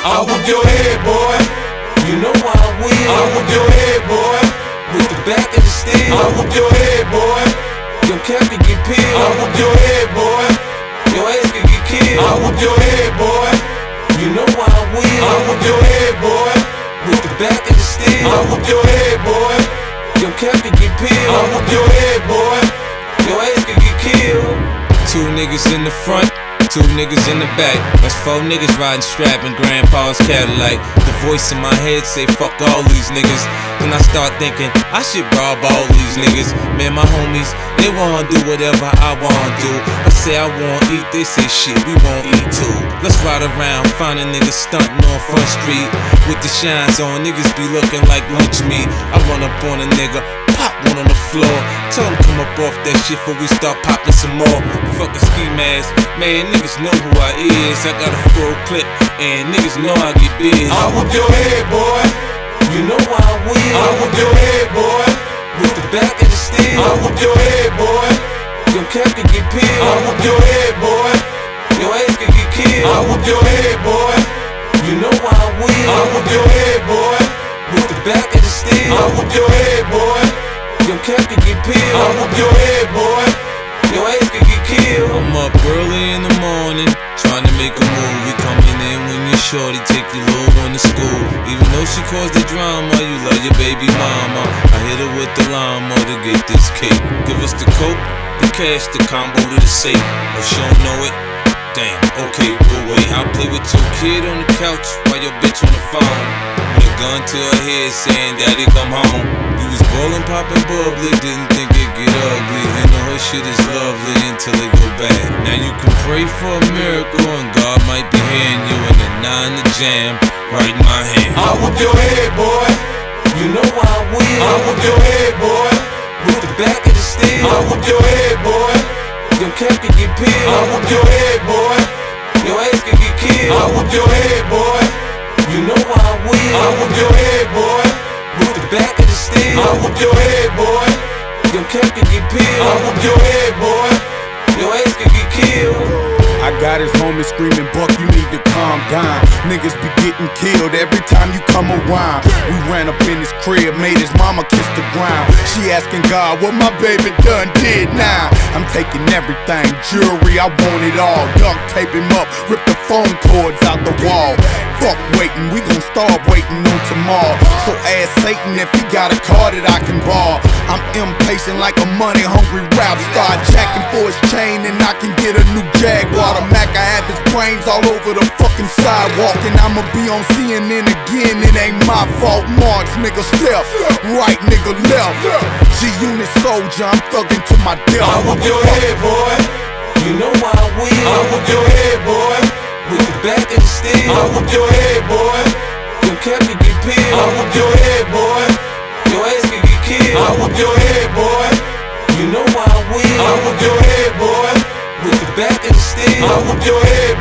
I whoop your head, boy. You know why I will. I whoop your head, boy. With the back of the steel. I whoop your head, boy. Your cap can get peeled. I whoop your head, boy. Your ass can get killed. I whoop your head, boy. You know why I will. I whoop your head, boy. With the back of the steel. I whoop your head, boy. Your cap can get peeled. I whoop your head, boy. Your ass can get killed. Two niggas in the front, two niggas in the back. That's four niggas riding strap in grandpa's Cadillac. The voice in my head say fuck all these niggas. Then I start thinking I should rob all these niggas. Man, my homies, they wanna do whatever I wanna do. I say I wanna eat, they say shit, we won't eat too. Let's ride around, find a nigga stunting on Front Street with the shines on, niggas be looking like lunch meat. I run up on a nigga, pop one on the floor, tell him come up off that shit before we start popping some more. Fuck a ski mask, man, niggas know who I is. I got a full clip, and niggas know I get big. I whoop your head, boy. You know why I will. I whoop your head, boy. With the back of the steel. I whoop your head, boy. Your cap can get peeled. I whoop your head, boy. Your ass can get killed. I whoop your head, boy. You know why I will. I whoop your head, boy. With the back of the steel. I whoop your head, boy. Your cap can get peeled. I whoop your head, boy. Your ass can get killed. I'm up early in the morning, trying to make a move. We coming in when you're shorty, take your little one to school. Even though she caused the drama, you love your baby mama. I hit her with the llama to get this cake. Give us the coke, the cash, the combo to the safe. If she don't know it, damn, okay, we'll wait. I'll play with your kid on the couch while your bitch on the phone. With a gun to her head saying, Daddy, come home. You was ballin', poppin' bubbly, didn't think it'd get ugly. And the whole shit is lovely until it go bad. Now you can pray for a miracle and God might be hearing you in the 9 to jam, right in my hand. I whoop your head, boy. You know why I will. I whoop your head, boy. With the back of the steel. I whoop your head, boy. Your cap can get peeled. I whoop your head, boy. Your ass can get killed. I whoop your head, boy. You know why I will. I whoop your head, boy. With the back of the steel. I whoop your head, boy. Your cap can get peeled. I whoop your head, boy. Your ass can get killed. I got his homies screaming, Buck, you need to calm down. Niggas be getting killed every time you come around. We ran up in his crib, made his mama kiss the ground. She asking God what my baby done did now. I'm taking everything, jewelry, I want it all. Duct tape him up, rip the phone cords out the wall. Fuck waiting, we gon' start waiting on tomorrow. So ask Satan if he got a car that I can borrow. I'm impatient like a money-hungry rap star, jacking for his chain and I can get a new Jaguar. The Mac, I have his brains all over the fucking sidewalk, and I'ma be on CNN again, it ain't my fault. March, nigga, step, right, nigga, left. G-Unit soldier, I'm thugging to my death. I whoop your head, boy. You know why I will. I whoop your head, boy. With the back of the steel. I whoop your head, boy. Your cap can get peeled. I whoop your head, boy. Your ass can get killed. I whoop your head, boy. You know why I will. I whoop your head, boy. With the back of the steel. I whoop your head,